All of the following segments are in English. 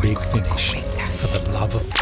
Big Finish, for the love of...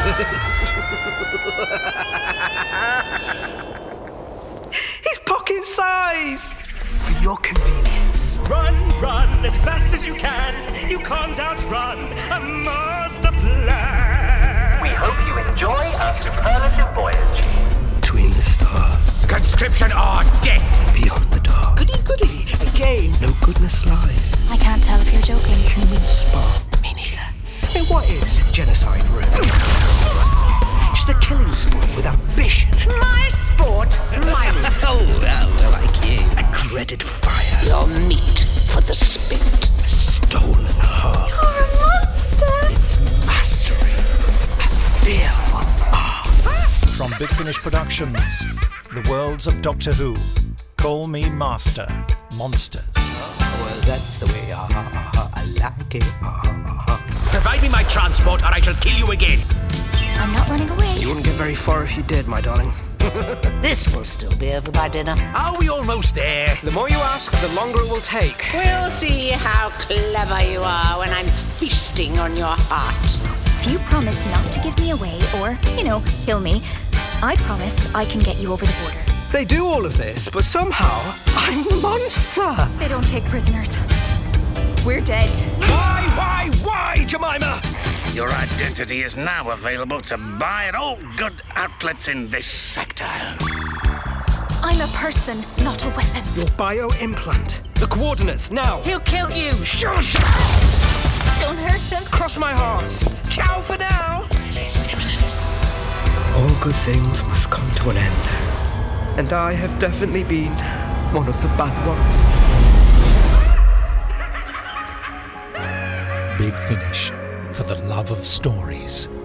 He's pocket-sized! For your convenience. Run, run, as fast as you can. You can't outrun a master plan. We hope you enjoy our superlative voyage. Between the stars. Conscription or death! Beyond the dark. Goody, goody. Again, no goodness lies. I can't tell if you're joking. Human spark. Me neither. Hey, what is genocide room? Just a killing sport with ambition. My sport, my Oh, well, like you. A dreaded fire. Your meat for the spit. A stolen heart. You're a monster! It's mastery. A fearful art. From Big Finish Productions, the worlds of Doctor Who. Call me Master. Monsters. Well, that's the way I like it. Provide me my transport or I shall kill you again. I'm not running away. You wouldn't get very far if you did, my darling. This will still be over by dinner. Are we almost there? The more you ask, the longer it will take. We'll see how clever you are when I'm feasting on your heart. If you promise not to give me away or, kill me, I promise I can get you over the border. They do all of this, but somehow I'm the monster. They don't take prisoners. We're dead. Why, Jemima? Your identity is now available to buy at all good outlets in this sector. I'm a person, not a weapon. Your bio-implant. The coordinates, now. He'll kill you. Shush! Don't hurt him. Cross my heart. Ciao for now. All good things must come to an end. And I have definitely been one of the bad ones. Big Finish, for the love of stories.